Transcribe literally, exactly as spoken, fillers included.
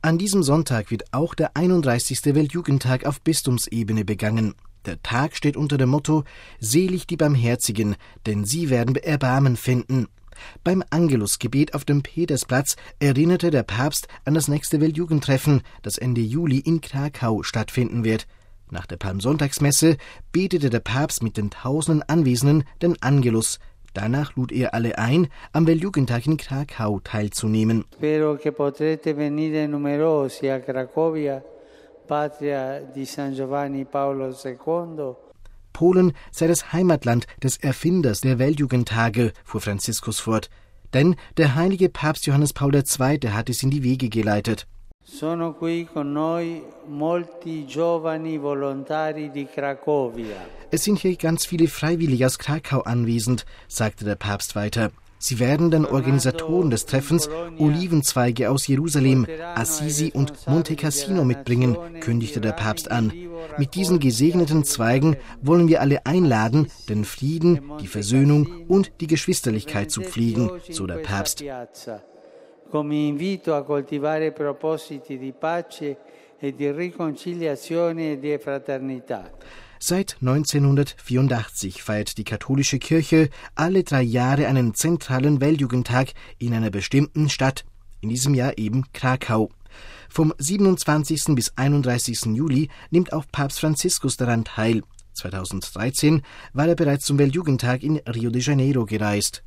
An diesem Sonntag wird auch der einunddreißigste Weltjugendtag auf Bistumsebene begangen. Der Tag steht unter dem Motto »Selig die Barmherzigen, denn sie werden Erbarmen finden«. Beim Angelusgebet auf dem Petersplatz erinnerte der Papst an das nächste Weltjugendtreffen, das Ende Juli in Krakau stattfinden wird. Nach der Palmsonntagsmesse betete der Papst mit den tausenden Anwesenden den Angelus. Danach lud er alle ein, am Weltjugendtag in Krakau teilzunehmen. Spero che potrete venire numerosi a Cracovia, patria di San Giovanni Paolo secondo. Polen sei das Heimatland des Erfinders der Weltjugendtage, fuhr Franziskus fort. Denn der heilige Papst Johannes Paul der Zweite hat es in die Wege geleitet. Sono qui con noi molti giovani volontari di Cracovia. Es sind hier ganz viele Freiwillige aus Krakau anwesend, sagte der Papst weiter. Sie werden den Organisatoren des Treffens Olivenzweige aus Jerusalem, Assisi und Monte Cassino mitbringen, kündigte der Papst an. Mit diesen gesegneten Zweigen wollen wir alle einladen, den Frieden, die Versöhnung und die Geschwisterlichkeit zu pflegen, so der Papst. Come invito a coltivare propositi di pace e di riconciliazione e di fraternità. Seit neunzehnhundertvierundachtzig feiert die katholische Kirche alle drei Jahre einen zentralen Weltjugendtag in einer bestimmten Stadt, in diesem Jahr eben Krakau. Vom siebenundzwanzigsten bis einunddreißigsten Juli nimmt auch Papst Franziskus daran teil. zweitausenddreizehn war er bereits zum Weltjugendtag in Rio de Janeiro gereist.